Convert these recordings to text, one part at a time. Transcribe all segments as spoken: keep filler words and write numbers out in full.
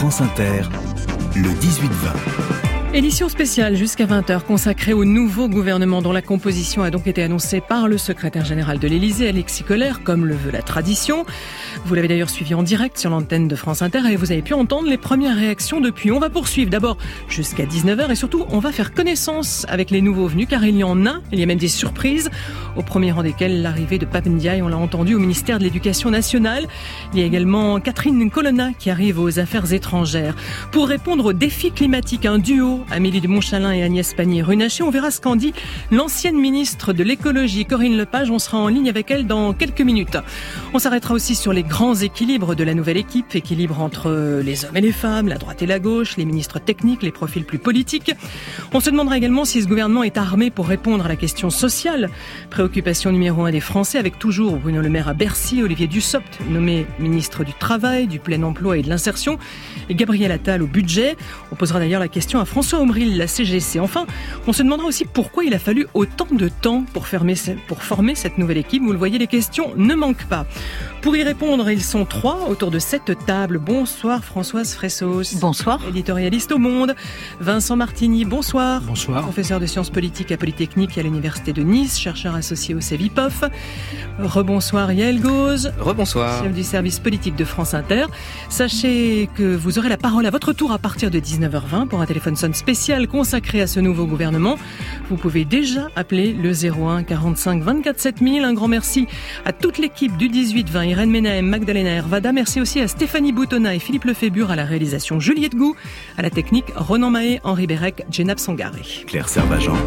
France Inter, le dix-huit vingt. Édition spéciale jusqu'à vingt heures consacrée au nouveau gouvernement dont la composition a donc été annoncée par le secrétaire général de l'Élysée, Alexis Kohler, comme le veut la tradition. Vous l'avez d'ailleurs suivi en direct sur l'antenne de France Inter et vous avez pu entendre les premières réactions depuis. On va poursuivre d'abord jusqu'à dix-neuf heures et surtout on va faire connaissance avec les nouveaux venus car il y en a, il y a même des surprises, au premier rang desquelles l'arrivée de Pape Ndiaye, on l'a entendu, au ministère de l'Éducation nationale. Il y a également Catherine Colonna qui arrive aux Affaires étrangères. Pour répondre aux défis climatiques, un duo, Amélie de Montchalin et Agnès Pannier-Runacher. On verra ce qu'en dit l'ancienne ministre de l'écologie, Corinne Lepage. On sera en ligne avec elle dans quelques minutes. On s'arrêtera aussi sur les grands équilibres de la nouvelle équipe. Équilibre entre les hommes et les femmes, la droite et la gauche, les ministres techniques, les profils plus politiques. On se demandera également si ce gouvernement est armé pour répondre à la question sociale. Préoccupation numéro un des Français, avec toujours Bruno Le Maire à Bercy, Olivier Dussopt nommé ministre du Travail, du Plein Emploi et de l'Insertion, et Gabriel Attal au budget. On posera d'ailleurs la question à François Omril, la C G C. Enfin, on se demandera aussi pourquoi il a fallu autant de temps pour, fermer, pour former cette nouvelle équipe. Vous le voyez, les questions ne manquent pas. Pour y répondre, ils sont trois autour de cette table. Bonsoir Françoise Fressos. Bonsoir. Éditorialiste au Monde. Vincent Martini, bonsoir. Bonsoir. Professeur de sciences politiques à Polytechnique et à l'Université de Nice, chercheur associé au CEVIPOF. Rebonsoir Yael Gauze. Rebonsoir. Chef du service politique de France Inter. Sachez que vous aurez la parole à votre tour à partir de dix-neuf heures vingt pour un téléphone sonne spécial consacré à ce nouveau gouvernement. Vous pouvez déjà appeler le zéro un quarante-cinq vingt-quatre sept mille. Un grand merci à toute l'équipe du dix-huit vingt. Irène Menahem, Magdalena Hervada. Merci aussi à Stéphanie Boutonna et Philippe Lefébure à la réalisation, Juliette Gou à la technique, Ronan Mahé, Henri Bérec, Djenab Sangaré. Claire Servageant.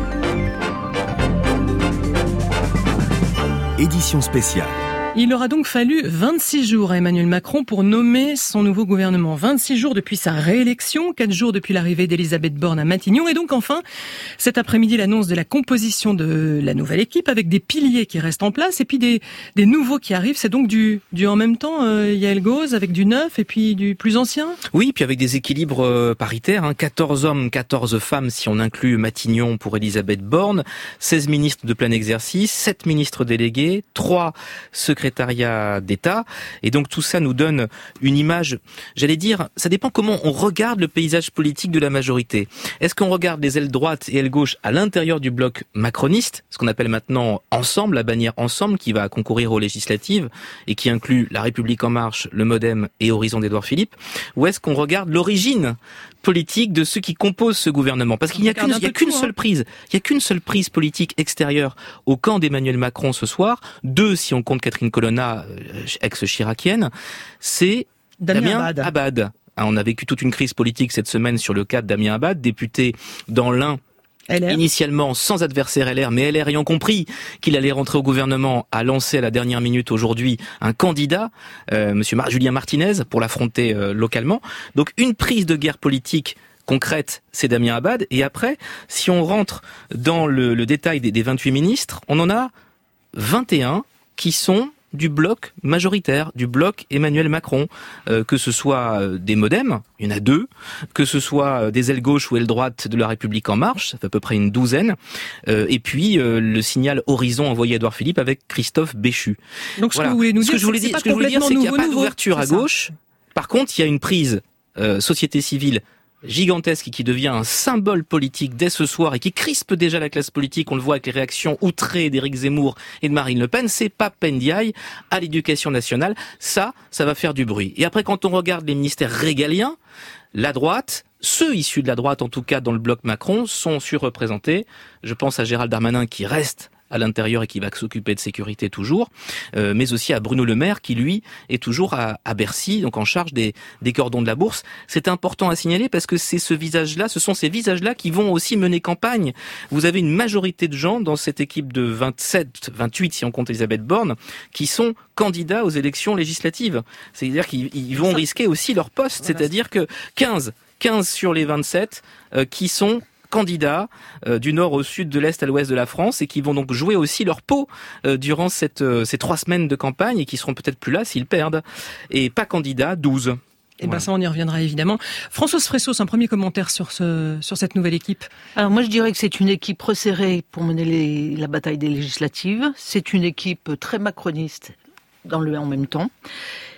Édition spéciale. Il aura donc fallu vingt-six jours à Emmanuel Macron pour nommer son nouveau gouvernement. vingt-six jours depuis sa réélection, quatre jours depuis l'arrivée d'Elisabeth Borne à Matignon. Et donc enfin, cet après-midi, l'annonce de la composition de la nouvelle équipe avec des piliers qui restent en place et puis des, des nouveaux qui arrivent. C'est donc du, du en même temps, euh, Yael Gauze, avec du neuf et puis du plus ancien. Oui, puis avec des équilibres euh, paritaires, hein, quatorze hommes, quatorze femmes si on inclut Matignon pour Elisabeth Borne, seize ministres de plein exercice, sept ministres délégués, trois secrétaires secrétariat d'État. Et donc tout ça nous donne une image, j'allais dire, ça dépend comment on regarde le paysage politique de la majorité. Est-ce qu'on regarde les ailes droite et ailes gauche à l'intérieur du bloc macroniste, ce qu'on appelle maintenant Ensemble, la bannière Ensemble qui va concourir aux législatives et qui inclut La République En Marche, le MoDem et Horizon d'Édouard Philippe, ou est-ce qu'on regarde l'origine politique de ceux qui composent ce gouvernement? Parce qu'il n'y a qu'une, il y a qu'une seule prise, il y a qu'une seule prise politique extérieure au camp d'Emmanuel Macron ce soir, deux si on compte Catherine Colonna, ex-chiracienne, c'est Damien, Damien Abad. Abad. On a vécu toute une crise politique cette semaine sur le cas de Damien Abad, député dans l'Ain, L R. Initialement sans adversaire L R, mais L R ayant compris qu'il allait rentrer au gouvernement, a lancé à la dernière minute aujourd'hui un candidat, euh, Monsieur Mar- Julien Martinez, pour l'affronter euh, localement. Donc une prise de guerre politique concrète, c'est Damien Abad. Et après, si on rentre dans le, le détail des, des vingt-huit ministres, on en a vingt et un qui sont du bloc majoritaire, du bloc Emmanuel Macron, euh, que ce soit des MoDem, il y en a deux, que ce soit des ailes gauche ou ailes droite de La République En Marche, ça fait à peu près une douzaine, euh, et puis euh, le signal Horizon envoyé à Édouard Philippe avec Christophe Béchu. Donc ce voilà. que vous voulez nous ce dire, que je voulais c'est, dire, c'est ce que je voulais dire, c'est qu'il n'y a pas nouveau, d'ouverture à gauche. Par contre, il y a une prise euh, société civile gigantesque et qui devient un symbole politique dès ce soir et qui crispe déjà la classe politique, on le voit avec les réactions outrées d'Éric Zemmour et de Marine Le Pen, c'est Pape Ndiaye à l'éducation nationale. Ça, ça va faire du bruit. Et après, quand on regarde les ministères régaliens, la droite, ceux issus de la droite, en tout cas dans le bloc Macron, sont surreprésentés. Je pense à Gérald Darmanin qui reste à l'intérieur et qui va s'occuper de sécurité toujours, euh, mais aussi à Bruno Le Maire qui, lui, est toujours à, à Bercy, donc en charge des, des cordons de la bourse. C'est important à signaler parce que c'est ce visage-là, ce sont ces visages-là qui vont aussi mener campagne. Vous avez une majorité de gens dans cette équipe de vingt-sept, vingt-huit si on compte Elisabeth Borne, qui sont candidats aux élections législatives. C'est-à-dire qu'ils ils vont risquer aussi leur poste, c'est-à-dire que quinze, quinze sur les vingt-sept euh, qui sont candidats euh, du nord au sud, de l'est à l'ouest de la France et qui vont donc jouer aussi leur peau euh, durant cette, euh, ces trois semaines de campagne et qui seront peut-être plus là s'ils perdent. Et pas candidats, douze. Et voilà. Ben ça, on y reviendra évidemment. Françoise Fressos, un premier commentaire sur ce sur cette nouvelle équipe. Alors moi, je dirais que c'est une équipe resserrée pour mener les, la bataille des législatives. C'est une équipe très macroniste dans le en même temps.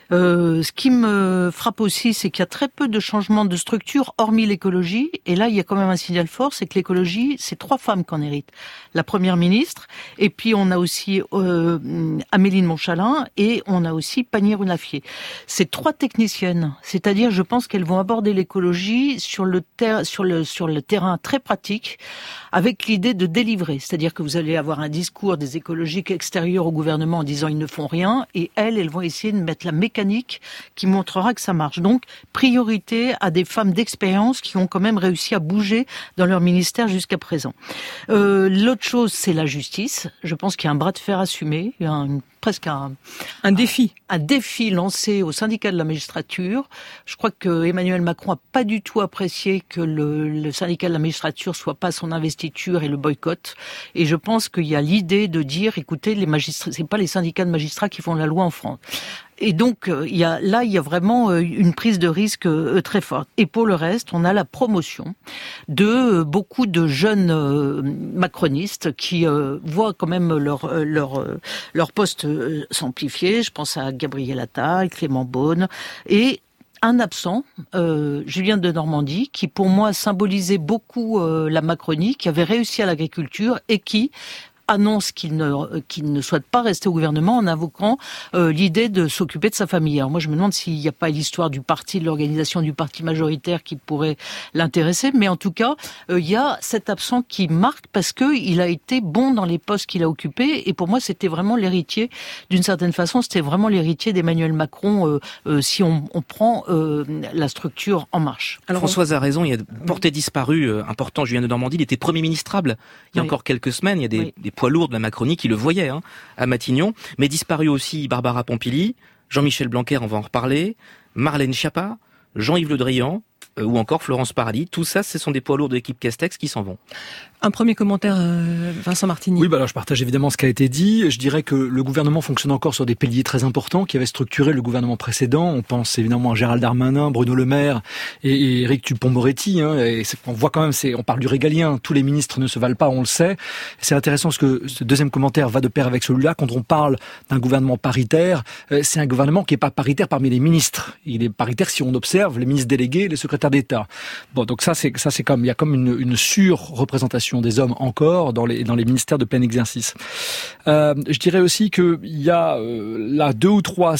Euh, ce qui me frappe aussi, c'est qu'il y a très peu de changements de structure, hormis l'écologie. Et là, il y a quand même un signal fort, c'est que l'écologie, c'est trois femmes qui en héritent. La première ministre, et puis on a aussi euh, Amélie de Montchalin, et on a aussi Pannier-Runafier. C'est trois techniciennes, c'est-à-dire, je pense qu'elles vont aborder l'écologie sur le, ter- sur le, sur le terrain très pratique, avec l'idée de délivrer. C'est-à-dire que vous allez avoir un discours des écologiques extérieurs au gouvernement en disant ils ne font rien, et elles, elles vont essayer de mettre la mécanique qui montrera que ça marche. Donc, priorité à des femmes d'expérience qui ont quand même réussi à bouger dans leur ministère jusqu'à présent. Euh, l'autre chose, c'est la justice. Je pense qu'il y a un bras de fer assumé, il y a un, presque un... Un défi. Un, un défi lancé au syndicat de la magistrature. Je crois que Emmanuel Macron a pas du tout apprécié que le, le syndicat de la magistrature soit pas son investiture et le boycott. Et je pense qu'il y a l'idée de dire, écoutez, les magistrats, c'est pas les syndicats de magistrats qui font la loi en France. Et donc, euh, il y a, là, il y a vraiment euh, une prise de risque euh, très forte. Et pour le reste, on a la promotion de euh, beaucoup de jeunes euh, macronistes qui euh, voient quand même leur euh, leur euh, leur poste euh, s'amplifier. Je pense à Gabriel Attal, Clément Beaune et un absent, euh, Julien de Normandie, qui pour moi symbolisait beaucoup euh, la Macronie, qui avait réussi à l'agriculture et qui annonce qu'il ne, qu'il ne souhaite pas rester au gouvernement en invoquant euh, l'idée de s'occuper de sa famille. Alors moi, je me demande s'il n'y a pas l'histoire du parti, de l'organisation du parti majoritaire qui pourrait l'intéresser, mais en tout cas, euh, il y a cet absent qui marque parce que il a été bon dans les postes qu'il a occupés, et pour moi, c'était vraiment l'héritier, d'une certaine façon, c'était vraiment l'héritier d'Emmanuel Macron, euh, euh, si on, on prend euh, la structure En Marche. Alors, Françoise a raison, il y a porté disparu euh, important, Julien de Normandie, il était Premier ministrable il y a oui. encore quelques semaines, il y a des, oui. des poids lourds de la Macronie qui le voyaient hein, à Matignon, mais disparu aussi Barbara Pompili, Jean-Michel Blanquer, on va en reparler, Marlène Schiappa, Jean-Yves Le Drian, euh, ou encore Florence Paradis. Tout ça, ce sont des poids lourds de l'équipe Castex qui s'en vont. Un premier commentaire, euh, Vincent Martini. Oui, bah alors je partage évidemment ce qui a été dit. Je dirais que le gouvernement fonctionne encore sur des piliers très importants qui avaient structuré le gouvernement précédent. On pense évidemment à Gérald Darmanin, Bruno Le Maire et, et Éric Dupond-Moretti. Hein, et on voit quand même, c'est, on parle du régalien. Tous les ministres ne se valent pas, on le sait. C'est intéressant parce que ce deuxième commentaire va de pair avec celui-là. Quand on parle d'un gouvernement paritaire, euh, c'est un gouvernement qui n'est pas paritaire parmi les ministres. Il est paritaire si on observe les ministres délégués, les secrétaires d'État. Bon, donc ça, c'est ça, c'est comme il y a comme une, une surreprésentation des hommes encore dans les dans les ministères de plein exercice. Euh, je dirais aussi que il y a euh, là deux ou trois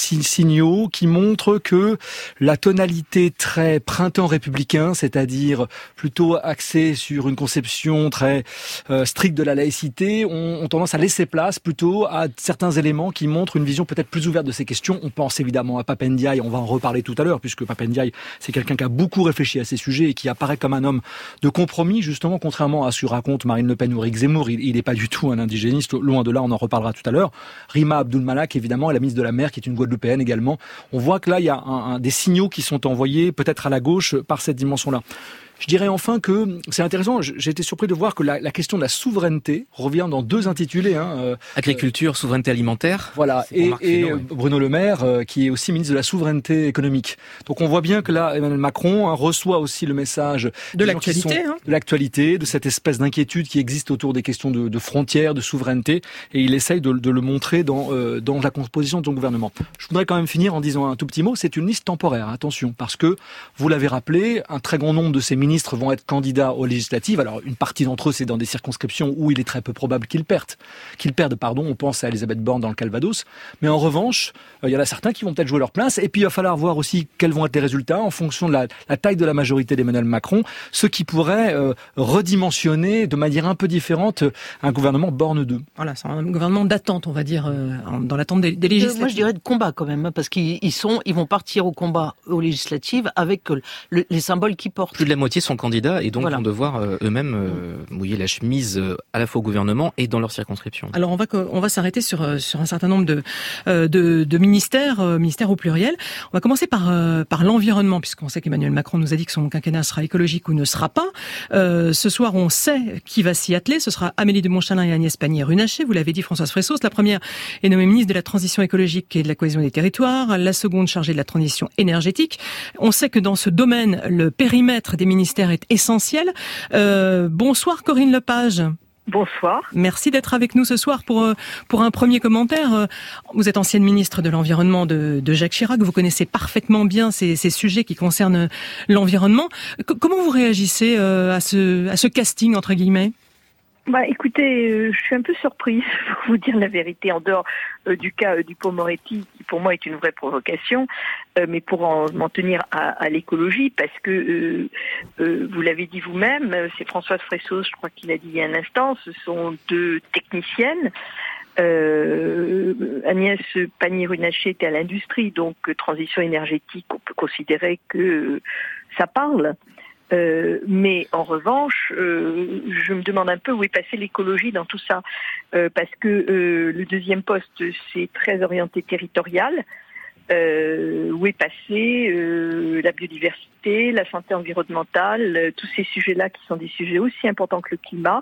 signaux qui montrent que la tonalité très printemps républicain, c'est-à-dire plutôt axée sur une conception très euh, stricte de la laïcité, ont, ont tendance à laisser place plutôt à certains éléments qui montrent une vision peut-être plus ouverte de ces questions. On pense évidemment à Pape Ndiaye, on va en reparler tout à l'heure, puisque Pape Ndiaye, c'est quelqu'un qui a beaucoup réfléchi à ces sujets et qui apparaît comme un homme de compromis, justement, contrairement à ce que raconte Marine Le Pen ou Éric Zemmour. Il n'est pas du tout un indigéniste, loin de là, on en reparlera tout à l'heure. Rima Abdul-Malak, évidemment, et la ministre de la Mer, qui est une Guadeloupéenne également. On voit que là, il y a un, un, des signaux qui sont envoyés, peut-être à la gauche, par cette dimension-là. Je dirais enfin que c'est intéressant, j'ai été surpris de voir que la, la question de la souveraineté revient dans deux intitulés. Hein, euh, Agriculture, euh, souveraineté alimentaire. Voilà, et, et Fillon, oui. Bruno Le Maire, euh, qui est aussi ministre de la souveraineté économique. Donc on voit bien que là, Emmanuel Macron hein, reçoit aussi le message de l'actualité, sont, hein. de l'actualité, de cette espèce d'inquiétude qui existe autour des questions de, de frontières, de souveraineté, et il essaye de, de le montrer dans, euh, dans la composition de son gouvernement. Je voudrais quand même finir en disant un tout petit mot, c'est une liste temporaire, attention, parce que, vous l'avez rappelé, un très grand nombre de ces ministres ministres vont être candidats aux législatives. Alors, une partie d'entre eux, c'est dans des circonscriptions où il est très peu probable qu'ils perdent. Qu'ils perdent, pardon. On pense à Elisabeth Borne dans le Calvados. Mais en revanche, il y en a certains qui vont peut-être jouer leur place. Et puis, il va falloir voir aussi quels vont être les résultats en fonction de la, la taille de la majorité d'Emmanuel Macron, ce qui pourrait euh, redimensionner de manière un peu différente un gouvernement Borne deux. Voilà, c'est un gouvernement d'attente, on va dire, euh, dans l'attente des, des législatives. Moi, je dirais de combat quand même, parce qu'ils ils sont, ils vont partir au combat aux législatives avec le, les symboles qu'ils portent. Plus de la moitié sont candidats et donc voilà. vont devoir euh, eux-mêmes euh, mouiller la chemise euh, à la fois au gouvernement et dans leur circonscription. Alors on va on va s'arrêter sur sur un certain nombre de euh, de, de ministères, euh, ministères au pluriel. On va commencer par euh, par l'environnement, puisqu'on sait qu'Emmanuel Macron nous a dit que son quinquennat sera écologique ou ne sera pas. Euh, ce soir, on sait qui va s'y atteler. Ce sera Amélie de Montchalin et Agnès Pannier-Runacher. Vous l'avez dit, Françoise Fressos. La première est nommée ministre de la Transition écologique et de la cohésion des territoires. La seconde chargée de la transition énergétique. On sait que dans ce domaine, le périmètre des ministères est essentiel. Euh, bonsoir Corinne Lepage. Bonsoir. Merci d'être avec nous ce soir pour pour un premier commentaire. Vous êtes ancienne ministre de l'Environnement de, de Jacques Chirac. Vous connaissez parfaitement bien ces, ces sujets qui concernent l'environnement. C- comment vous réagissez à ce à ce casting entre guillemets ? Bah, écoutez, euh, je suis un peu surprise, pour vous dire la vérité, en dehors euh, du cas euh, Dupond-Moretti, qui pour moi est une vraie provocation, euh, mais pour en, m'en tenir à, à l'écologie, parce que euh, euh, vous l'avez dit vous-même, c'est Françoise Fressos, je crois qu'il a dit il y a un instant, ce sont deux techniciennes. Euh, Agnès Pannier-Runacher était à l'industrie, donc euh, transition énergétique, on peut considérer que euh, ça parle. Euh, mais en revanche, euh, je me demande un peu où est passée l'écologie dans tout ça, euh, parce que euh, le deuxième poste, c'est très orienté territorial. Euh, où est passée euh, la biodiversité, la santé environnementale, euh, tous ces sujets-là qui sont des sujets aussi importants que le climat.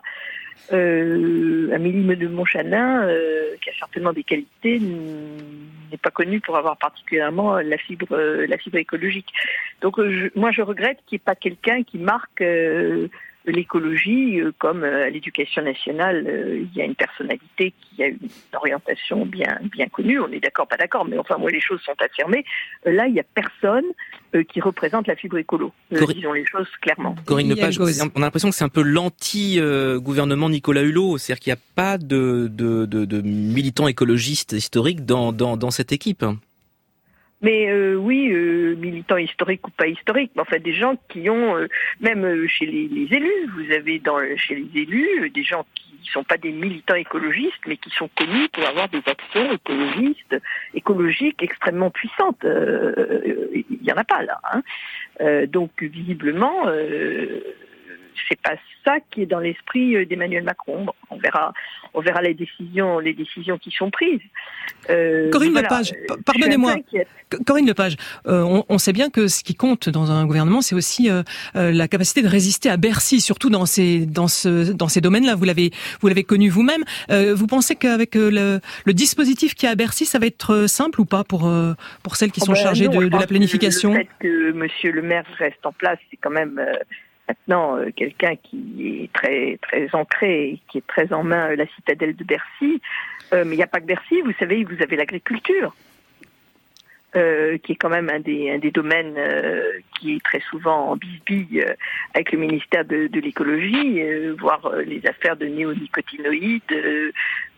Euh, Amélie de Montchanin, euh, qui a certainement des qualités, n'est pas connue pour avoir particulièrement la fibre, euh, la fibre écologique. Donc euh, je, moi je regrette qu'il n'y ait pas quelqu'un qui marque euh, l'écologie, euh, comme euh, à l'éducation nationale, euh, il y a une personnalité qui a une orientation bien bien connue, on est d'accord, pas d'accord, mais enfin moi les choses sont affirmées. Euh, là il n'y a personne euh, qui représente la fibre écolo, euh, Corri- disons les choses clairement. Corinne Lepage, Gauze. on a l'impression que c'est un peu l'anti-gouvernement Nicolas Hulot, c'est-à-dire qu'il n'y a pas de, de, de, de militants écologistes historiques dans, dans, dans cette équipe. Mais euh, oui, euh, militants historiques ou pas historiques, mais enfin des gens qui ont, euh, même euh, chez les, les élus, vous avez dans chez les élus euh, des gens qui ne sont pas des militants écologistes, mais qui sont connus pour avoir des actions écologistes, écologiques extrêmement puissantes. Euh, il n'y en a pas là. Hein. Euh, donc visiblement, euh, c'est pas ça qui est dans l'esprit d'Emmanuel Macron. Bon, on verra, on verra les décisions, les décisions qui sont prises. Euh, Corinne voilà. Lepage, pardonnez-moi. Corinne Lepage, euh, on, on sait bien que ce qui compte dans un gouvernement, c'est aussi euh, euh, la capacité de résister à Bercy, surtout dans ces dans ce dans ces domaines-là. Vous l'avez vous l'avez connu vous-même. Euh, vous pensez qu'avec euh, le, le dispositif qu'il y a à Bercy, ça va être euh, simple ou pas pour euh, pour celles qui sont oh ben chargées non, de, de la planification? Le fait que Monsieur le maire reste en place, c'est quand même euh, maintenant euh, quelqu'un qui est très très ancré, et qui est très en main euh, la citadelle de Bercy. Euh, mais il n'y a pas que Bercy, vous savez, vous avez l'agriculture. Euh, qui est quand même un des, un des domaines euh, qui est très souvent en bisbille euh, avec le ministère de, de l'écologie, euh, voire euh, les affaires de néonicotinoïdes euh,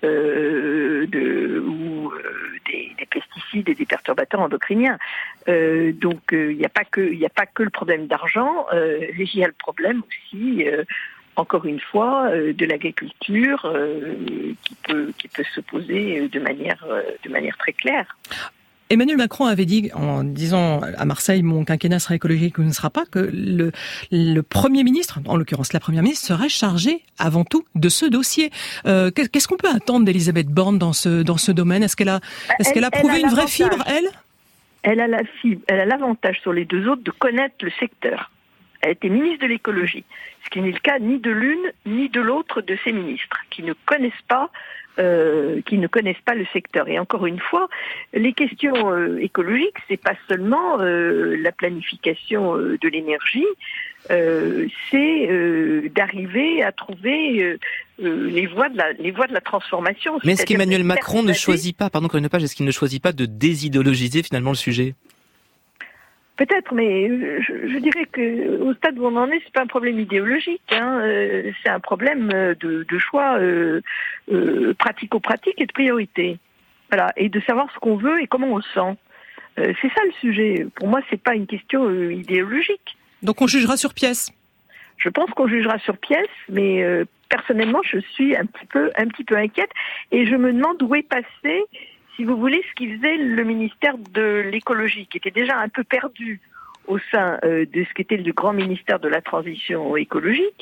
euh, de, ou euh, des, des pesticides et des perturbateurs endocriniens. Euh, donc il n'y a pas que il n'y a pas que le problème d'argent, euh, il y a le problème aussi. Euh, Encore une fois, euh, de l'agriculture euh, qui peut qui peut se poser de manière euh, de manière très claire. Emmanuel Macron avait dit, en disant à Marseille, mon quinquennat sera écologique ou ne sera pas, que le, le Premier ministre, en l'occurrence la Première ministre, serait chargé avant tout de ce dossier. Euh, qu'est-ce qu'on peut attendre d'Elisabeth Borne dans ce dans ce domaine? Est-ce qu'elle a est-ce elle, qu'elle a prouvé a une vraie fibre, elle? Elle a la fibre, elle a l'avantage sur les deux autres de connaître le secteur. Elle a été ministre de l'écologie, ce qui n'est le cas ni de l'une ni de l'autre de ces ministres, qui ne connaissent pas Euh, qui ne connaissent pas le secteur. Et encore une fois, les questions euh, écologiques, c'est pas seulement euh, la planification euh, de l'énergie, euh, c'est euh, d'arriver à trouver euh, euh, les voies de la les voies de la transformation. Mais est-ce qu'Emmanuel Macron ne choisit pas, pardon Corinne Lepage, est-ce qu'il ne choisit pas de désidéologiser finalement le sujet? Peut-être, mais je, je dirais que au stade où on en est, c'est pas un problème idéologique, hein, euh, c'est un problème de, de choix euh, euh, pratico-pratique et de priorité. Voilà, et de savoir ce qu'on veut et comment on le sent. Euh, c'est ça le sujet. Pour moi, c'est pas une question euh, idéologique. Donc on jugera sur pièce. Je pense qu'on jugera sur pièce, mais euh, personnellement, je suis un petit peu, un petit peu inquiète, et je me demande où est passé, si vous voulez, ce qui faisait le ministère de l'écologie, qui était déjà un peu perdu au sein euh, de ce qu'était le grand ministère de la transition écologique.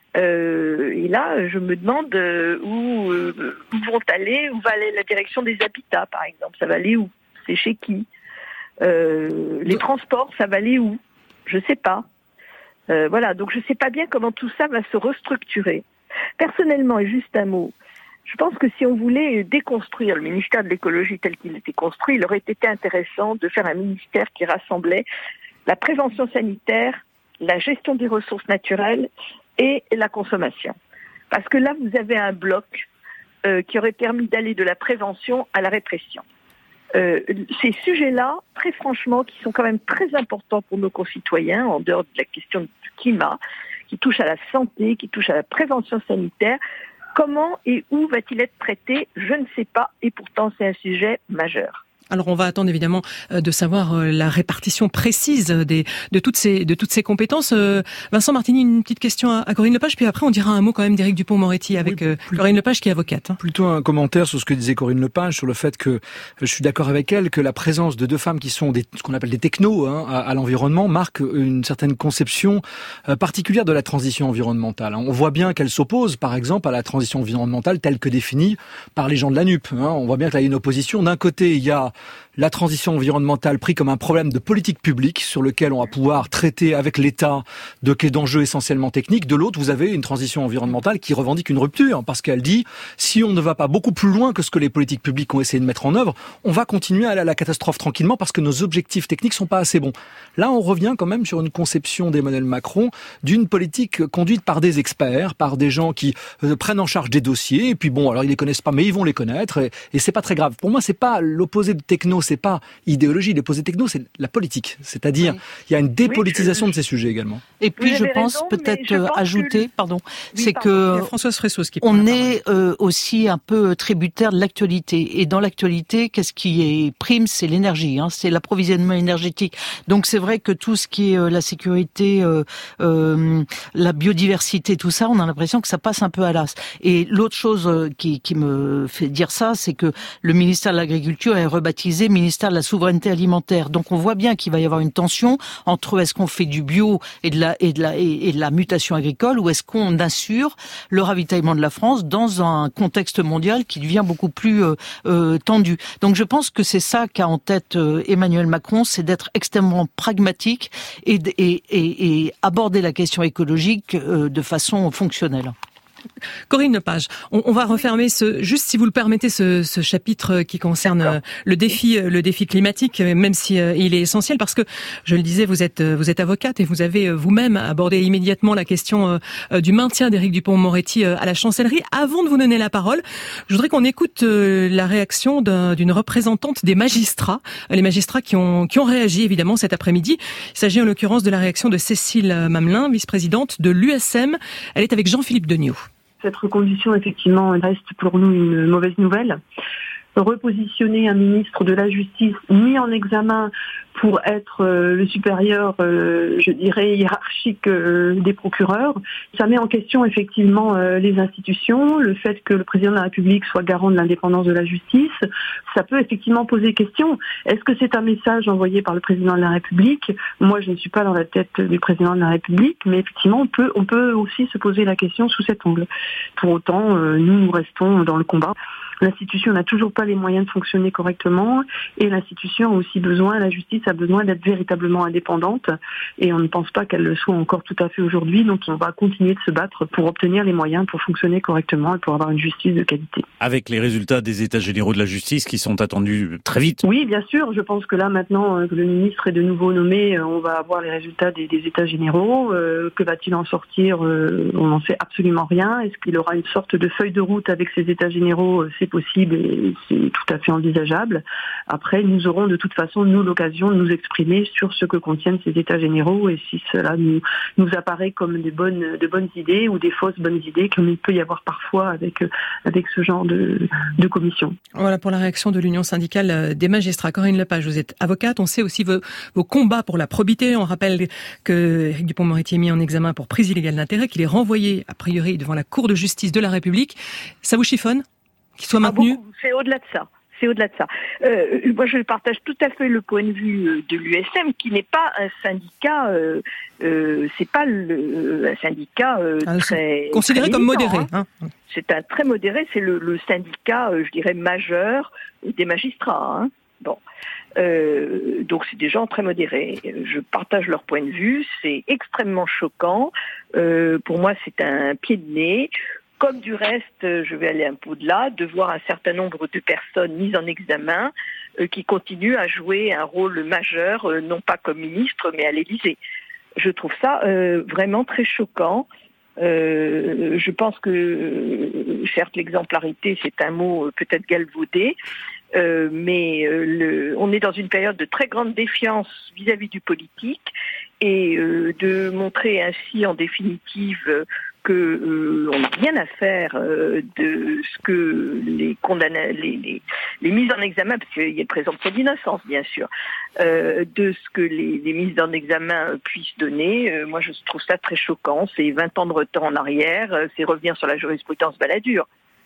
Euh, et là, je me demande euh, où, euh, où vont aller, où va aller la direction des habitats, par exemple. Ça va aller où? C'est chez qui? euh, Les transports, ça va aller où? Je sais pas. Euh, voilà, donc je sais pas bien comment tout ça va se restructurer. Personnellement, et juste un mot, je pense que si on voulait déconstruire le ministère de l'écologie tel qu'il était construit, il aurait été intéressant de faire un ministère qui rassemblait la prévention sanitaire, la gestion des ressources naturelles et la consommation. Parce que là, vous avez un bloc euh, qui aurait permis d'aller de la prévention à la répression. Euh, ces sujets-là, très franchement, qui sont quand même très importants pour nos concitoyens, en dehors de la question du climat, qui touchent à la santé, qui touchent à la prévention sanitaire, comment et où va-t-il être traité ? Je ne sais pas, et pourtant c'est un sujet majeur. Alors on va attendre évidemment de savoir la répartition précise des, de toutes ces de toutes ces compétences. Vincent Martini, une petite question à Corinne Lepage, puis après on dira un mot quand même d'Éric Dupond-Moretti avec oui, plus, Corinne Lepage qui est avocate. Hein. Plutôt un commentaire sur ce que disait Corinne Lepage, sur le fait que je suis d'accord avec elle que la présence de deux femmes qui sont des, ce qu'on appelle des technos hein, à, à l'environnement marque une certaine conception particulière de la transition environnementale. On voit bien qu'elle s'oppose par exemple à la transition environnementale telle que définie par les gens de la N U P. Hein. On voit bien qu'il y a une opposition. D'un côté, il y a la transition environnementale pris comme un problème de politique publique sur lequel on va pouvoir traiter avec l'État de, d'enjeux essentiellement techniques. De l'autre, vous avez une transition environnementale qui revendique une rupture parce qu'elle dit si on ne va pas beaucoup plus loin que ce que les politiques publiques ont essayé de mettre en œuvre, on va continuer à aller à la catastrophe tranquillement parce que nos objectifs techniques sont pas assez bons. Là, on revient quand même sur une conception d'Emmanuel Macron d'une politique conduite par des experts, par des gens qui euh, prennent en charge des dossiers et puis bon, alors ils les connaissent pas mais ils vont les connaître et, et c'est pas très grave. Pour moi, c'est pas l'opposé de techno, c'est pas idéologie, l'opposé techno, c'est la politique. C'est-à-dire, oui. il y a une dépolitisation oui, je... de ces sujets également. Et puis, je pense raison, peut-être je pense ajouter, que... pardon, oui, c'est pardon. que Françoise Fressos qui on est euh, aussi un peu tributaire de l'actualité. Et dans l'actualité, qu'est-ce qui est prime, c'est l'énergie, hein, c'est l'approvisionnement énergétique. Donc c'est vrai que tout ce qui est euh, la sécurité, euh, euh, la biodiversité, tout ça, on a l'impression que ça passe un peu à l'as. Et l'autre chose euh, qui, qui me fait dire ça, c'est que le ministère de l'Agriculture est rebaptisé ministère de la souveraineté alimentaire. Donc on voit bien qu'il va y avoir une tension entre est-ce qu'on fait du bio et de la et de la et, et de la mutation agricole ou est-ce qu'on assure le ravitaillement de la France dans un contexte mondial qui devient beaucoup plus euh, euh, tendu. Donc je pense que c'est ça qu'a en tête euh, Emmanuel Macron, c'est d'être extrêmement pragmatique et et et, et aborder la question écologique euh, de façon fonctionnelle. Corinne Lepage, on, on va refermer ce, juste si vous le permettez, ce, ce chapitre qui concerne euh, le défi, le défi climatique, même si euh, il est essentiel, parce que je le disais, vous êtes, vous êtes avocate et vous avez vous-même abordé immédiatement la question euh, du maintien d'Éric Dupond-Moretti euh, à la chancellerie. Avant de vous donner la parole, je voudrais qu'on écoute euh, la réaction d'un, d'une représentante des magistrats, les magistrats qui ont, qui ont réagi évidemment cet après-midi. Il s'agit en l'occurrence de la réaction de Cécile Mamelin, vice-présidente de l'U S M. Elle est avec Jean-Philippe Degnaud. Cette reconduction, effectivement, reste pour nous une mauvaise nouvelle. Repositionner un ministre de la Justice mis en examen pour être euh, le supérieur, euh, je dirais, hiérarchique euh, des procureurs, ça met en question effectivement euh, les institutions, le fait que le président de la République soit garant de l'indépendance de la justice, ça peut effectivement poser question. Est-ce que c'est un message envoyé par le président de la République ? Moi, je ne suis pas dans la tête du président de la République, mais effectivement, on peut, on peut aussi se poser la question sous cet angle. Pour autant, euh, nous, nous restons dans le combat. L'institution n'a toujours pas les moyens de fonctionner correctement et l'institution a aussi besoin, la justice a besoin d'être véritablement indépendante et on ne pense pas qu'elle le soit encore tout à fait aujourd'hui, donc on va continuer de se battre pour obtenir les moyens pour fonctionner correctement et pour avoir une justice de qualité. Avec les résultats des états généraux de la justice qui sont attendus très vite. Oui, bien sûr, je pense que là maintenant que le ministre est de nouveau nommé, on va avoir les résultats des, des états généraux. Euh, que va-t-il en sortir ? euh, On n'en sait absolument rien. Est-ce qu'il aura une sorte de feuille de route avec ces états généraux ? C'est possible et c'est tout à fait envisageable. Après, nous aurons de toute façon, nous, l'occasion de nous exprimer sur ce que contiennent ces états généraux et si cela nous, nous apparaît comme des bonnes, de bonnes idées ou des fausses bonnes idées, comme il peut y avoir parfois avec, avec ce genre de, de commission. Voilà pour la réaction de l'Union syndicale des magistrats. Corinne Lepage, vous êtes avocate. On sait aussi vos, vos combats pour la probité. On rappelle que Éric Dupond-Moretti est mis en examen pour prise illégale d'intérêt, qu'il est renvoyé, a priori, devant la Cour de justice de la République. Ça vous chiffonne ? Qu'il soit maintenu ? Ah, c'est au-delà de ça. C'est au-delà de ça. Euh, moi, je partage tout à fait le point de vue de l'U S M, qui n'est pas un syndicat. Euh, euh, c'est pas le, un syndicat euh, ah, très considéré très comme modéré. Hein. Hein. C'est un très modéré. C'est le, le syndicat, euh, je dirais, majeur des magistrats. Hein. Bon. Euh, donc c'est des gens très modérés. Je partage leur point de vue. C'est extrêmement choquant. Euh, pour moi, c'est un pied de nez. Comme du reste, je vais aller un peu au-delà, de voir un certain nombre de personnes mises en examen euh, qui continuent à jouer un rôle majeur, euh, non pas comme ministre, mais à l'Élysée. Je trouve ça euh, vraiment très choquant. Euh, je pense que, certes, l'exemplarité, c'est un mot peut-être galvaudé, euh, mais euh, le, on est dans une période de très grande défiance vis-à-vis du politique, et euh, de montrer ainsi, en définitive, euh, que euh, on n'a rien à faire euh, de ce que les condamna- les, les, les mises en examen, parce qu'il y a présomption d'innocence, bien sûr, euh, de ce que les, les mises en examen puissent donner. Euh, moi, je trouve ça très choquant. C'est vingt ans de retard en arrière. Euh, c'est revenir sur la jurisprudence Balladur,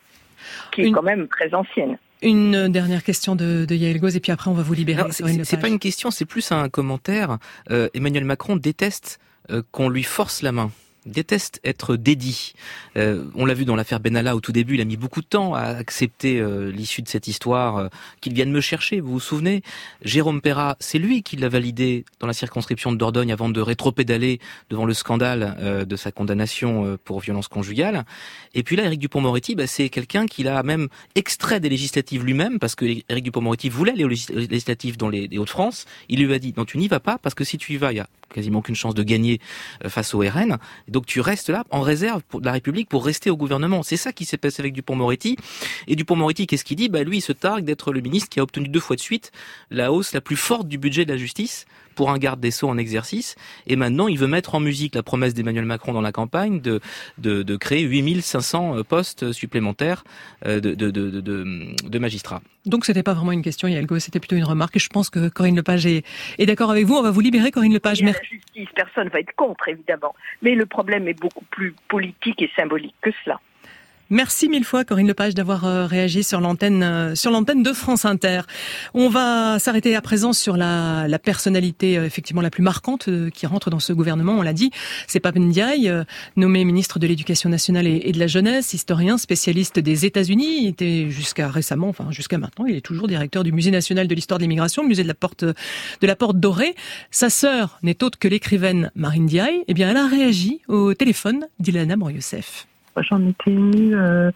qui est Une... quand même très ancienne. Une dernière question de, de Yael Gauze, et puis après on va vous libérer. Alors, c'est, c'est pas une question, c'est plus un commentaire. Euh, Emmanuel Macron déteste euh, qu'on lui force la main. Déteste être dédit. Euh, on l'a vu dans l'affaire Benalla au tout début, il a mis beaucoup de temps à accepter euh, l'issue de cette histoire, euh, qu'il vienne me chercher, vous vous souvenez? Jérôme Perra, c'est lui qui l'a validé dans la circonscription de Dordogne avant de rétropédaler devant le scandale euh, de sa condamnation euh, pour violence conjugale. Et puis là, Éric Dupond-Moretti, bah, c'est quelqu'un qui l'a même extrait des législatives lui-même, parce que Éric Dupond-Moretti voulait aller aux législatives dans les, les Hauts-de-France. Il lui a dit, non, tu n'y vas pas, parce que si tu y vas, il y a quasiment aucune chance de gagner euh, face au R N. Donc tu restes là en réserve pour de la République pour rester au gouvernement. C'est ça qui s'est passé avec Dupond-Moretti. Et Dupond-Moretti, qu'est-ce qu'il dit? Bah lui, il se targue d'être le ministre qui a obtenu deux fois de suite la hausse la plus forte du budget de la justice pour un garde des Sceaux en exercice. Et maintenant, il veut mettre en musique la promesse d'Emmanuel Macron dans la campagne de de, de créer huit mille cinq cents postes supplémentaires de de de de, de, de magistrats. Donc c'était pas vraiment une question, Yael Gauze, c'était plutôt une remarque. Et je pense que Corinne Lepage est, est d'accord avec vous. On va vous libérer, Corinne Lepage. Il y a la justice, personne ne va être contre, évidemment. Mais le problème est beaucoup plus politique et symbolique que cela. Merci mille fois, Corinne Lepage, d'avoir euh, réagi sur l'antenne euh, sur l'antenne de France Inter. On va s'arrêter à présent sur la, la personnalité euh, effectivement la plus marquante euh, qui rentre dans ce gouvernement. On l'a dit, c'est Pape Ndiaye, euh, nommé ministre de l'Éducation nationale et, et de la jeunesse, historien, spécialiste des États-Unis. Il était jusqu'à récemment, enfin jusqu'à maintenant, il est toujours directeur du Musée national de l'histoire de l'immigration, musée de la Porte de la Porte Dorée. Sa sœur n'est autre que l'écrivaine Marie Ndiaye. Eh bien, elle a réagi au téléphone d'Ilana Mor-Youssef. J'en étais émue euh,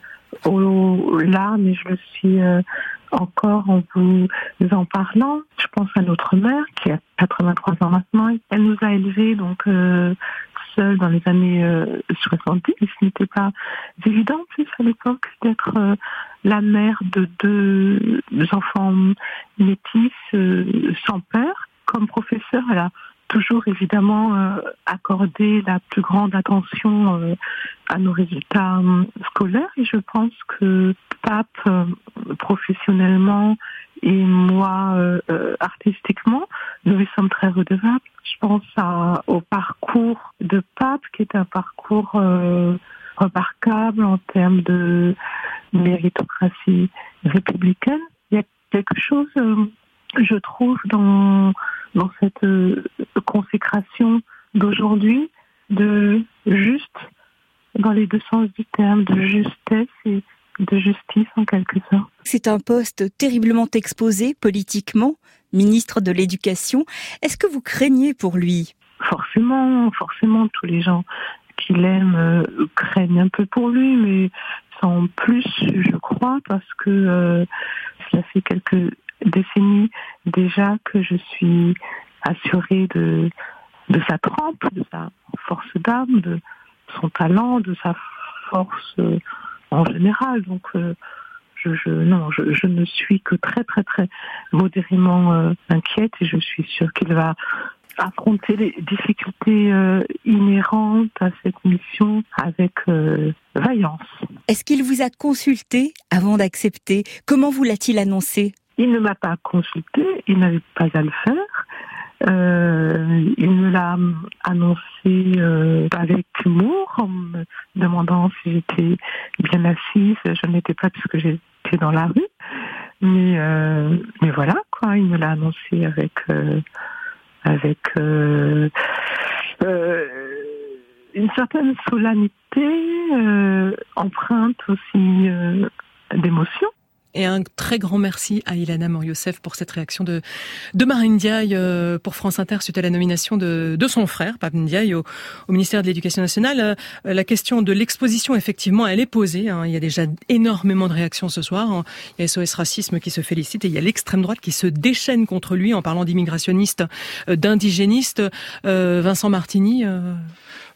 aux larmes et je le suis euh, encore en vous en parlant. Je pense à notre mère qui a quatre-vingt-trois ans maintenant. Elle nous a élevés donc euh, seuls dans les années euh, soixante-dix. Ce n'était pas évident en plus à l'époque d'être euh, la mère de deux, deux enfants métis euh, sans père. Comme professeur, elle a toujours évidemment euh, accordé la plus grande attention euh, à nos résultats euh, scolaires, et je pense que Pape euh, professionnellement et moi euh, euh, artistiquement, nous lui sommes très redevables. Je pense à, au parcours de Pape qui est un parcours euh, remarquable en termes de méritocratie républicaine. Il y a quelque chose, euh, je trouve, dans dans cette euh, consécration d'aujourd'hui, de juste, dans les deux sens du terme, de justesse et de justice en quelque sorte. C'est un poste terriblement exposé politiquement, ministre de l'Éducation. Est-ce que vous craignez pour lui? Forcément, forcément, tous les gens qui l'aiment euh, craignent un peu pour lui, mais sans plus, je crois, parce que euh, cela fait quelques décennies déjà que je suis assurée de de sa trempe, de sa force d'âme, de son talent, de sa force euh, en général. Donc euh, je, je non, je, je ne suis que très très très modérément euh, inquiète, et je suis sûre qu'il va affronter les difficultés euh, inhérentes à cette mission avec euh, vaillance. Est-ce qu'il vous a consulté avant d'accepter? Comment vous l'a-t-il annoncé? Il ne m'a pas consulté, il n'avait pas à le faire. Euh, il me l'a annoncé euh, avec humour, en me demandant si j'étais bien assise. Je n'étais pas puisque j'étais dans la rue. Mais, euh, mais voilà, quoi. Il me l'a annoncé avec, euh, avec euh, euh, une certaine solennité, euh, empreinte aussi euh, d'émotion. Et un très grand merci à Ilana Mor-Youssef pour cette réaction de, de Marie Ndiaye euh, pour France Inter suite à la nomination de, de son frère, Pape Ndiaye, au, au ministère de l'Éducation nationale. Euh, la question de l'exposition, effectivement, elle est posée. Hein. Il y a déjà énormément de réactions ce soir. Hein. Il y a S O S Racisme qui se félicite et il y a l'extrême droite qui se déchaîne contre lui en parlant d'immigrationnistes, euh, d'indigénistes. Euh, Vincent Martini... Euh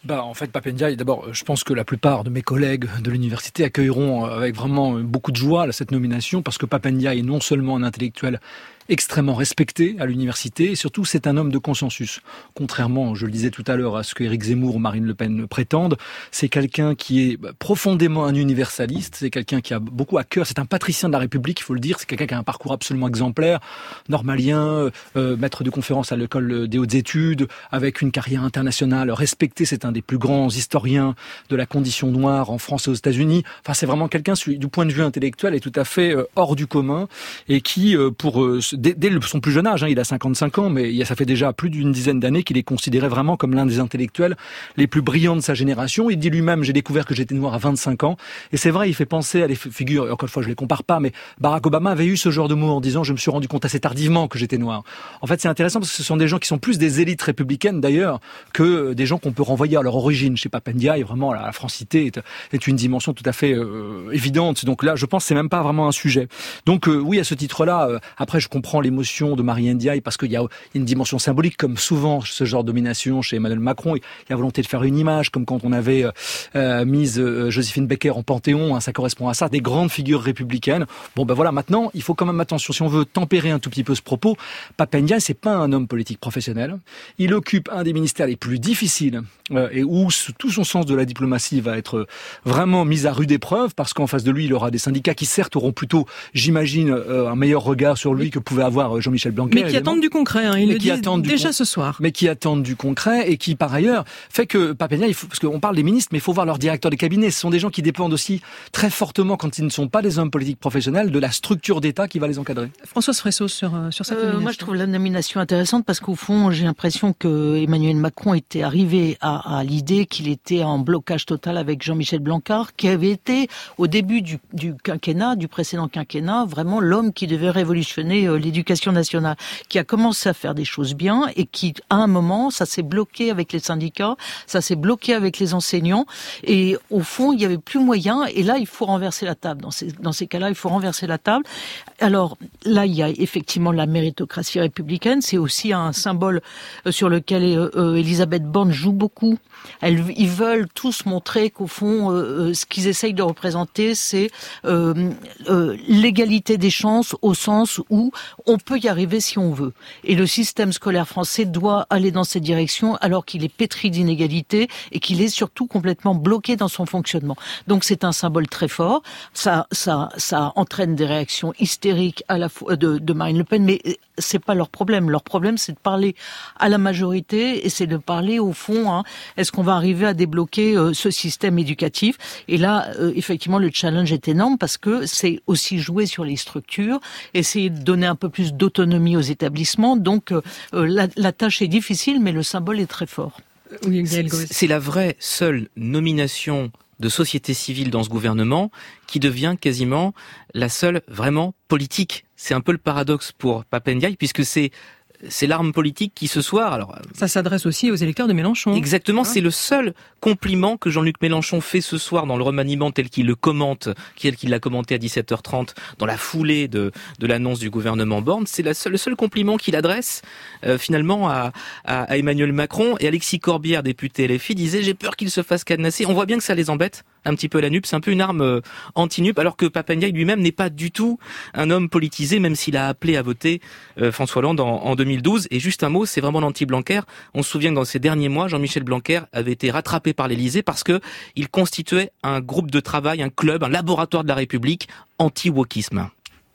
Bah, en fait, Pape Ndiaye, d'abord, je pense que la plupart de mes collègues de l'université accueilleront avec vraiment beaucoup de joie cette nomination, parce que Pape Ndiaye est non seulement un intellectuel extrêmement respecté à l'université, et surtout c'est un homme de consensus. Contrairement, je le disais tout à l'heure, à ce que Éric Zemmour ou Marine Le Pen prétendent, c'est quelqu'un qui est profondément un universaliste, c'est quelqu'un qui a beaucoup à cœur, c'est un patricien de la République, il faut le dire, c'est quelqu'un qui a un parcours absolument exemplaire, normalien, euh, maître de conférence à l'école des hautes études, avec une carrière internationale respectée, c'est un des plus grands historiens de la condition noire en France et aux États-Unis. Enfin, c'est vraiment quelqu'un, du point de vue intellectuel, est tout à fait euh, hors du commun, et qui, euh, pour euh, Dès, dès son plus jeune âge, hein, il a cinquante-cinq ans, mais ça fait déjà plus d'une dizaine d'années qu'il est considéré vraiment comme l'un des intellectuels les plus brillants de sa génération. Il dit lui-même, j'ai découvert que j'étais noir à vingt-cinq ans. Et c'est vrai, il fait penser à des figures, encore une fois, je les compare pas, mais Barack Obama avait eu ce genre de mot en disant, je me suis rendu compte assez tardivement que j'étais noir. En fait, c'est intéressant parce que ce sont des gens qui sont plus des élites républicaines, d'ailleurs, que des gens qu'on peut renvoyer à leur origine. Chez Pape Ndiaye, vraiment, la francité est, est une dimension tout à fait euh, évidente. Donc là, je pense que c'est même pas vraiment un sujet. Donc euh, oui, à ce titre-là, euh, après, je comprends l'émotion de Marie Ndiaye parce qu'il y a une dimension symbolique, comme souvent ce genre de domination chez Emmanuel Macron. Il y a volonté de faire une image, comme quand on avait euh, mis euh, Joséphine Baker en Panthéon, hein, ça correspond à ça, des grandes figures républicaines. Bon ben voilà, maintenant, il faut quand même attention, si on veut tempérer un tout petit peu ce propos, Pape Ndiaye, c'est pas un homme politique professionnel. Il occupe un des ministères les plus difficiles euh, et où tout son sens de la diplomatie va être vraiment mis à rude épreuve parce qu'en face de lui, il aura des syndicats qui certes auront plutôt, j'imagine, euh, un meilleur regard sur lui que pouvait avoir Jean-Michel Blanquer. Mais qui évidemment. attendent du concret, hein, il le dit déjà con... ce soir. Mais qui attendent du concret et qui, par ailleurs, fait que Pape Ndiaye, il faut, parce qu'on parle des ministres, mais il faut voir leurs directeurs de cabinet. Ce sont des gens qui dépendent aussi très fortement, quand ils ne sont pas des hommes politiques professionnels, de la structure d'État qui va les encadrer. Françoise Fresso sur, sur cette euh, nomination. Moi, je trouve la nomination intéressante parce qu'au fond, j'ai l'impression que Emmanuel Macron était arrivé à, à l'idée qu'il était en blocage total avec Jean-Michel Blanquer, qui avait été, au début du, du quinquennat, du précédent quinquennat, vraiment l'homme qui devait révolutionner euh, l'éducation nationale, qui a commencé à faire des choses bien et qui, à un moment, ça s'est bloqué avec les syndicats, ça s'est bloqué avec les enseignants et au fond, il n'y avait plus moyen et là, il faut renverser la table. Dans ces, dans ces cas-là, il faut renverser la table. Alors là, il y a effectivement la méritocratie républicaine, c'est aussi un symbole sur lequel euh, Elisabeth Borne joue beaucoup. Elles, ils veulent tous montrer qu'au fond, euh, ce qu'ils essayent de représenter, c'est euh, euh, l'égalité des chances au sens où on peut y arriver si on veut. Et le système scolaire français doit aller dans cette direction alors qu'il est pétri d'inégalités et qu'il est surtout complètement bloqué dans son fonctionnement. Donc c'est un symbole très fort. Ça, ça, ça entraîne des réactions hystériques à la fois de, de Marine Le Pen, mais c'est pas leur problème. Leur problème, c'est de parler à la majorité et c'est de parler au fond. Hein, est-ce qu'on va arriver à débloquer euh, ce système éducatif? Et là, euh, effectivement, le challenge est énorme parce que c'est aussi jouer sur les structures, essayer de donner un peu plus d'autonomie aux établissements. Donc, euh, la, la tâche est difficile, mais le symbole est très fort. Oui, c'est, c'est la vraie seule nomination de société civile dans ce gouvernement qui devient quasiment la seule vraiment politique. C'est un peu le paradoxe pour Pape Ndiaye puisque c'est c'est l'arme politique qui ce soir, alors ça s'adresse aussi aux électeurs de Mélenchon. Exactement, hein, c'est le seul compliment que Jean-Luc Mélenchon fait ce soir dans le remaniement tel qu'il le commente, tel qu'il l'a commenté à dix-sept heures trente dans la foulée de de l'annonce du gouvernement Borne. C'est la seule, le seul compliment qu'il adresse euh, finalement à, à à Emmanuel Macron. Et Alexis Corbière, député L F I, disait j'ai peur qu'il se fasse cadenasser. On voit bien que ça les embête un petit peu la N U P, c'est un peu une arme euh, anti-N U P, alors que Pape Ndiaye lui-même n'est pas du tout un homme politisé, même s'il a appelé à voter euh, François Hollande en, en deux mille douze. Et juste un mot, c'est vraiment l'anti-Blanquer. On se souvient que dans ces derniers mois, Jean-Michel Blanquer avait été rattrapé par l'Élysée parce que il constituait un groupe de travail, un club, un laboratoire de la République anti-wokisme.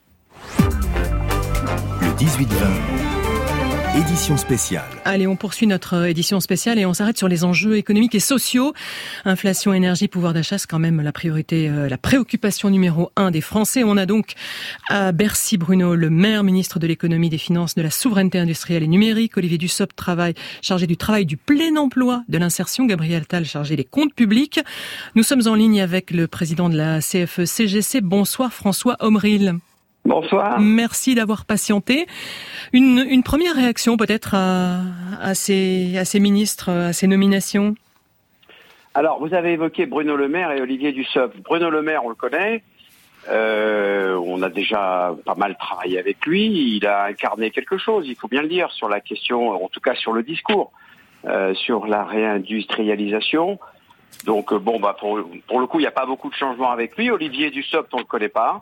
Le dix-huit vingt, édition spéciale. Allez, on poursuit notre édition spéciale et on s'arrête sur les enjeux économiques et sociaux. Inflation, énergie, pouvoir d'achat, c'est quand même la priorité, euh, la préoccupation numéro un des Français. On a donc à Bercy Bruno Le Maire, ministre de l'économie, des finances, de la souveraineté industrielle et numérique, Olivier Dussopt, travail, chargé du travail, du plein emploi, de l'insertion, Gabriel Attal, chargé des comptes publics. Nous sommes en ligne avec le président de la C F E C G C. Bonsoir François Omril. Bonsoir. Merci d'avoir patienté. Une, une première réaction peut-être à, à, ces, à ces ministres, à ces nominations? Alors, vous avez évoqué Bruno Le Maire et Olivier Dussopt. Bruno Le Maire, on le connaît. Euh, on a déjà pas mal travaillé avec lui. Il a incarné quelque chose, il faut bien le dire, sur la question, en tout cas sur le discours. euh, sur la réindustrialisation. Donc euh, bon, bah pour, pour le coup, il n'y a pas beaucoup de changements avec lui. Olivier Dussopt, on le connaît pas,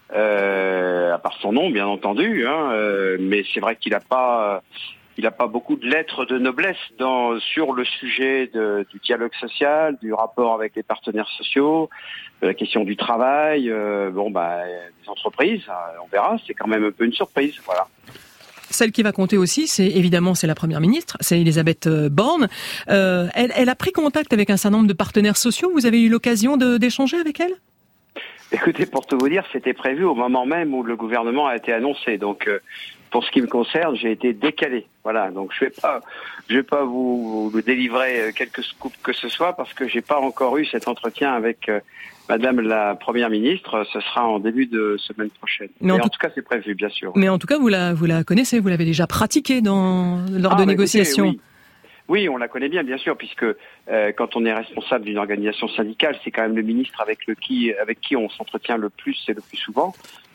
euh, à part son nom, bien entendu. Hein, euh, mais c'est vrai qu'il n'a pas, il n'a pas beaucoup de lettres de noblesse dans sur le sujet de, du dialogue social, du rapport avec les partenaires sociaux, de la question du travail. Euh, bon, bah des entreprises, on verra. C'est quand même un peu une surprise, voilà. Celle qui va compter aussi, c'est évidemment c'est la Première ministre, c'est Elisabeth Borne. Euh, elle, elle a pris contact avec un certain nombre de partenaires sociaux. Vous avez eu l'occasion de, d'échanger avec elle ? Écoutez, pour tout vous dire, c'était prévu au moment même où le gouvernement a été annoncé. Donc, euh, pour ce qui me concerne, j'ai été décalé. Voilà. Donc, je vais pas, je vais pas vous, vous délivrer quelques scoops que ce soit parce que j'ai pas encore eu cet entretien avec euh, Madame la Première ministre. Ce sera en début de semaine prochaine. Mais, Mais en, tout... en tout cas, c'est prévu, bien sûr. Mais en tout cas, vous la, vous la connaissez, vous l'avez déjà pratiquée dans lors ah, de bah, négociations. Écoutez, oui. Oui, on la connaît bien, bien sûr, puisque euh, quand on est responsable d'une organisation syndicale, c'est quand même le ministre avec le qui, avec qui on s'entretient le plus et le plus souvent.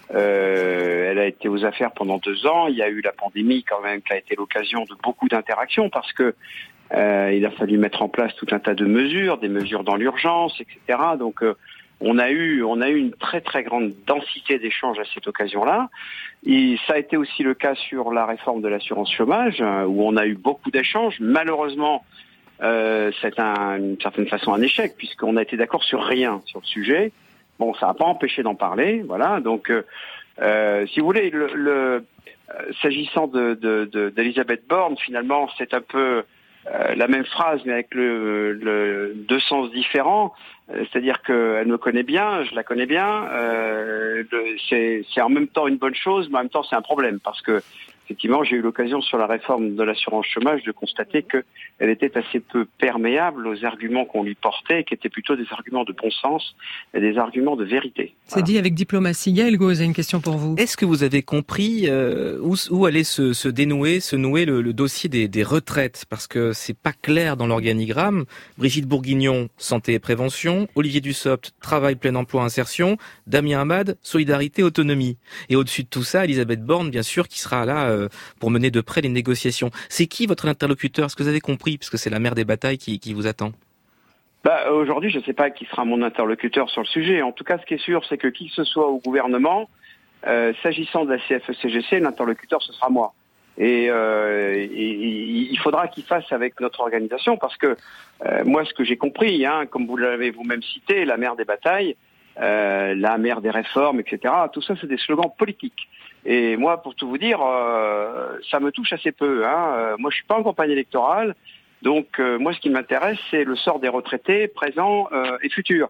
Euh, elle a été aux affaires pendant deux ans. Il y a eu la pandémie quand même, qui a été l'occasion de beaucoup d'interactions, parce que euh, il a fallu mettre en place tout un tas de mesures, des mesures dans l'urgence, et cetera. Donc euh, on a eu, on a eu une très très grande densité d'échanges à cette occasion-là. Et ça a été aussi le cas sur la réforme de l'assurance chômage, où on a eu beaucoup d'échanges. Malheureusement, euh, c'est un, d'une certaine façon un échec, puisqu'on a été d'accord sur rien sur le sujet. Bon, ça n'a pas empêché d'en parler, voilà. Donc, euh, euh, si vous voulez, le, le, euh, s'agissant de, de, de, d'Elisabeth Borne, finalement, c'est un peu euh, la même phrase, mais avec le, le deux sens différents. C'est-à-dire qu'elle me connaît bien, je la connais bien. Euh, le, c'est, c'est en même temps une bonne chose, mais en même temps c'est un problème parce que effectivement j'ai eu l'occasion sur la réforme de l'assurance chômage de constater qu'elle était assez peu perméable aux arguments qu'on lui portait, qui étaient plutôt des arguments de bon sens et des arguments de vérité. C'est voilà. Dit avec diplomatie. Yael Gauze a une question pour vous. Est-ce que vous avez compris euh, où, où allait se, se dénouer, se nouer le, le dossier des, des retraites ? Parce que c'est pas clair dans l'organigramme. Brigitte Bourguignon, santé et prévention. Olivier Dussopt, travail, plein emploi, insertion. Damien Abad, solidarité, autonomie. Et au-dessus de tout ça, Elisabeth Borne, bien sûr, qui sera là euh, pour mener de près les négociations. C'est qui votre interlocuteur ? Est-ce que vous avez compris ? Parce que c'est la mère des batailles qui, qui vous attend. Bah, aujourd'hui, je ne sais pas qui sera mon interlocuteur sur le sujet. En tout cas, ce qui est sûr, c'est que qui que ce soit au gouvernement, euh, s'agissant de la C F E C G C, l'interlocuteur, ce sera moi. Et, euh, et, et il faudra qu'il fasse avec notre organisation, parce que euh, moi, ce que j'ai compris, hein, comme vous l'avez vous-même cité, la mère des batailles, euh, la mère des réformes, et cetera, tout ça, c'est des slogans politiques. Et moi, pour tout vous dire, euh, ça me touche assez peu. Hein. Euh, moi, je suis pas en campagne électorale, donc euh, moi, ce qui m'intéresse, c'est le sort des retraités présents euh, et futurs.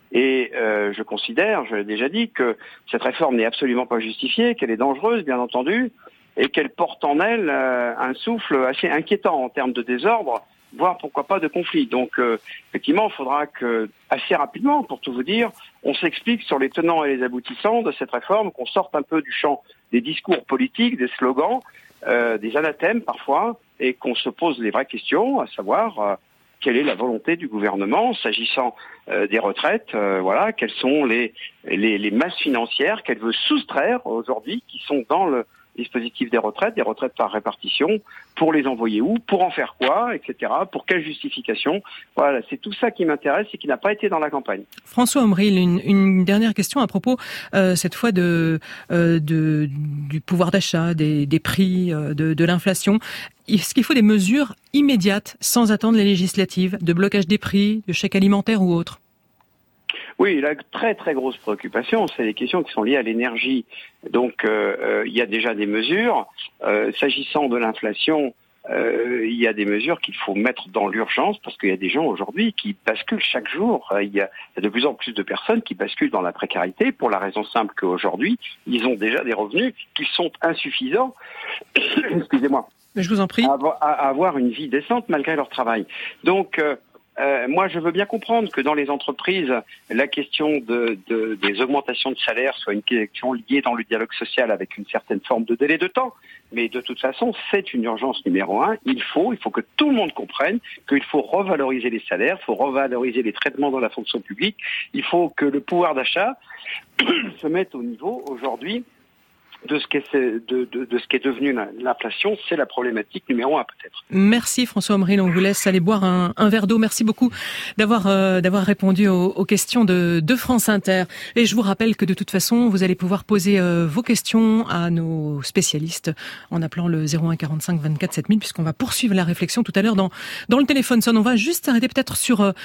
Et euh, je considère, je l'ai déjà dit, que cette réforme n'est absolument pas justifiée, qu'elle est dangereuse, bien entendu, et qu'elle porte en elle euh, un souffle assez inquiétant en termes de désordre, voire pourquoi pas de conflit. Donc euh, effectivement, il faudra que, assez rapidement, pour tout vous dire, on s'explique sur les tenants et les aboutissants de cette réforme, qu'on sorte un peu du champ des discours politiques, des slogans, euh, des anathèmes parfois, et qu'on se pose les vraies questions, à savoir euh, quelle est la volonté du gouvernement s'agissant euh, des retraites, euh, voilà, quelles sont les, les, les masses financières qu'elle veut soustraire aujourd'hui, qui sont dans le dispositif des retraites, des retraites par répartition, pour les envoyer où, pour en faire quoi, et cetera, pour quelle justification. Voilà, c'est tout ça qui m'intéresse et qui n'a pas été dans la campagne. François Omril, une, une dernière question à propos, euh, cette fois, de, euh, de du pouvoir d'achat, des, des prix, euh, de, de l'inflation. Est-ce qu'il faut des mesures immédiates, sans attendre les législatives, de blocage des prix, de chèques alimentaires ou autres ? Oui, la très très grosse préoccupation, c'est les questions qui sont liées à l'énergie. Donc, euh, euh, il y a déjà des mesures. Euh, s'agissant de l'inflation, euh, il y a des mesures qu'il faut mettre dans l'urgence, parce qu'il y a des gens aujourd'hui qui basculent chaque jour. Il y a, il y a de plus en plus de personnes qui basculent dans la précarité, pour la raison simple qu'aujourd'hui, ils ont déjà des revenus qui sont insuffisants. Excusez-moi. Mais je vous en prie. À avoir, à avoir une vie décente malgré leur travail. Donc, euh, Euh, moi, je veux bien comprendre que dans les entreprises, la question de, de, des augmentations de salaire soit une question liée dans le dialogue social avec une certaine forme de délai de temps. Mais de toute façon, c'est une urgence numéro un. Il faut, il faut que tout le monde comprenne qu'il faut revaloriser les salaires, il faut revaloriser les traitements dans la fonction publique. Il faut que le pouvoir d'achat se mette au niveau aujourd'hui de ce qu'est de, de, de ce qui est devenu l'inflation, c'est la problématique numéro un peut-être. Merci François Omril, on vous laisse aller boire un, un verre d'eau. Merci beaucoup d'avoir euh, d'avoir répondu aux, aux questions de, de France Inter. Et je vous rappelle que de toute façon, vous allez pouvoir poser euh, vos questions à nos spécialistes en appelant le zéro un quarante-cinq vingt-quatre sept mille, puisqu'on va poursuivre la réflexion tout à l'heure dans dans le téléphone sonne. On va juste arrêter peut-être sur euh,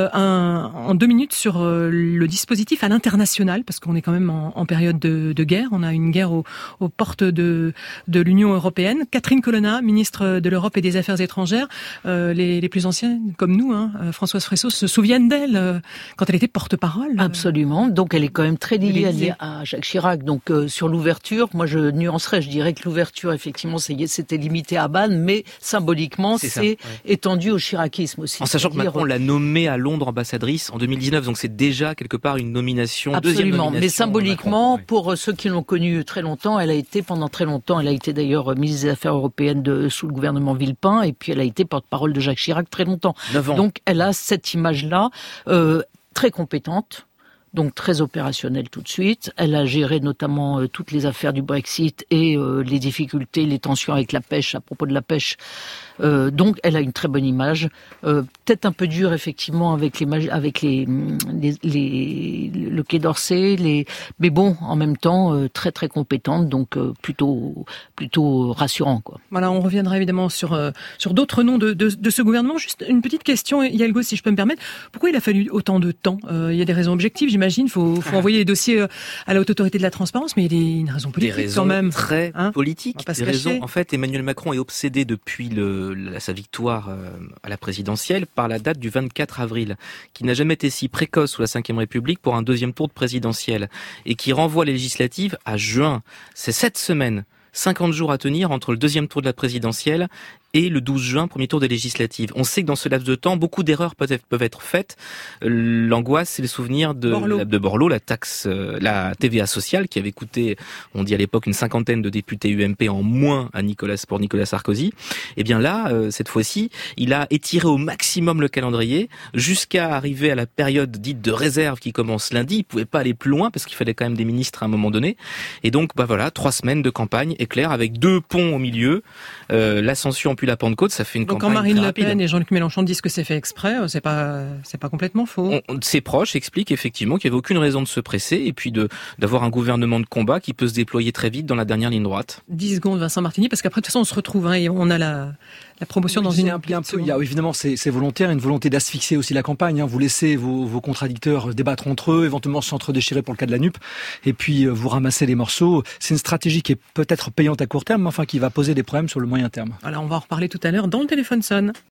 un en deux minutes sur euh, le dispositif à l'international, parce qu'on est quand même en, en période de, de guerre. On a une guerre au, aux portes de de l'Union européenne. Catherine Colonna, ministre de l'Europe et des Affaires étrangères, euh, les, les plus anciennes comme nous, hein, Françoise Fresso, se souviennent d'elle euh, quand elle était porte-parole. Absolument. Donc elle est quand même très liée à Jacques Chirac. Donc euh, sur l'ouverture, moi je nuancerais, je dirais que l'ouverture effectivement c'était limité à Bâle, mais symboliquement c'est, c'est ouais. étendu au chiracisme aussi. En sachant que Macron l'a nommée à Londres ambassadrice en deux mille dix-neuf, donc c'est déjà quelque part une nomination, absolument, deuxième nomination. Mais symboliquement, Macron, pour ceux qui l'ont connue très longtemps, elle a été pendant très longtemps, elle a été d'ailleurs ministre des Affaires européennes de, sous le gouvernement Villepin, et puis elle a été porte-parole de Jacques Chirac très longtemps. neuf ans. Donc elle a cette image-là, euh, très compétente, donc très opérationnelle tout de suite. Elle a géré notamment euh, toutes les affaires du Brexit et euh, les difficultés, les tensions avec la pêche, à propos de la pêche. Euh, donc elle a une très bonne image, euh, peut-être un peu dure effectivement avec les avec les, les, les le Quai d'Orsay, les mais bon en même temps euh, très très compétente, donc euh, plutôt plutôt rassurant quoi. Voilà, on reviendra évidemment sur euh, sur d'autres noms de, de de ce gouvernement. Juste une petite question, Hidalgo, si je peux me permettre, pourquoi il a fallu autant de temps? euh, Il y a des raisons objectives, j'imagine. Faut faut envoyer les dossiers à la Haute Autorité de la Transparence, mais il y a des, une raison politique des raisons quand même. Très hein politiques. Des raisons. En fait, Emmanuel Macron est obsédé depuis le La, sa victoire euh, à la présidentielle par la date du vingt-quatre avril, qui n'a jamais été si précoce sous la cinquième République pour un deuxième tour de présidentielle, et qui renvoie les législatives à juin. C'est cette semaine, cinquante jours à tenir entre le deuxième tour de la présidentielle et le douze juin, premier tour des législatives. On sait que dans ce laps de temps, beaucoup d'erreurs peuvent être, peuvent être faites. L'angoisse, c'est le souvenir de Borloo, la, de Borloo, la taxe, la T V A sociale, qui avait coûté, on dit à l'époque, une cinquantaine de députés U M P en moins à Nicolas, pour Nicolas Sarkozy. Et bien là, cette fois-ci, il a étiré au maximum le calendrier jusqu'à arriver à la période dite de réserve qui commence lundi. Il pouvait pas aller plus loin parce qu'il fallait quand même des ministres à un moment donné. Et donc, bah voilà, trois semaines de campagne éclair avec deux ponts au milieu, euh, l'ascension puis la Pentecôte, ça fait une donc campagne. Donc quand Marine Le Pen et Jean-Luc Mélenchon disent que c'est fait exprès, c'est pas c'est pas complètement faux. On, ses proches expliquent effectivement qu'il n'y avait aucune raison de se presser et puis de d'avoir un gouvernement de combat qui peut se déployer très vite dans la dernière ligne droite. dix secondes, Vincent Martini, parce qu'après de toute façon on se retrouve, hein, et on a la la promotion oui, dans une. Un peu, un peu, il y a évidemment c'est, c'est volontaire, une volonté d'asphyxier aussi la campagne. Hein. Vous laissez vos, vos contradicteurs débattre entre eux, éventuellement s'entre-déchirer pour le cas de la N U P, et puis euh, vous ramassez les morceaux. C'est une stratégie qui est peut-être payante à court terme, mais enfin qui va poser des problèmes sur le moyen terme. Voilà, on va en reparler tout à l'heure dans le téléphone sonne.